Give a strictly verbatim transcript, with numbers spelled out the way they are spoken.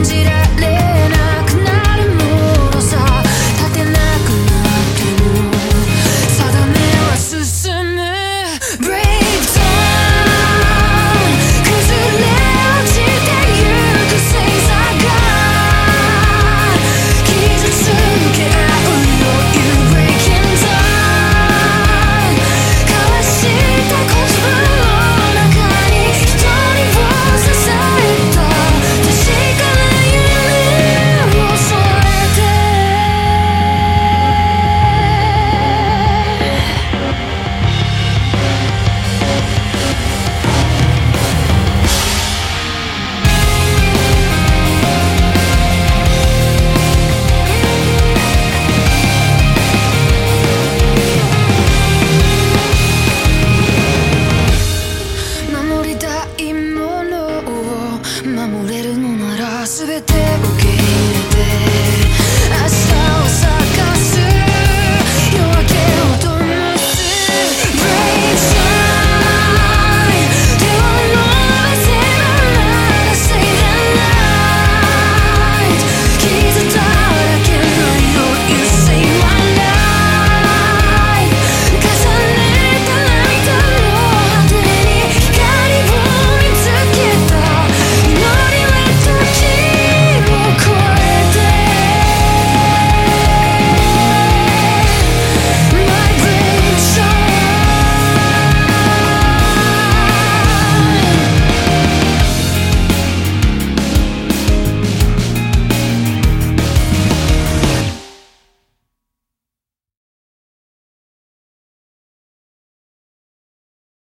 じられなくなるものさ、立てなくなっても定めは進む Breakdown 崩れ落ちてゆく星座が傷つけ合うよ You breaking down 交わした言葉の中に一人を支えた確かな夢を添えて守りたいものを守れるのなら全て受け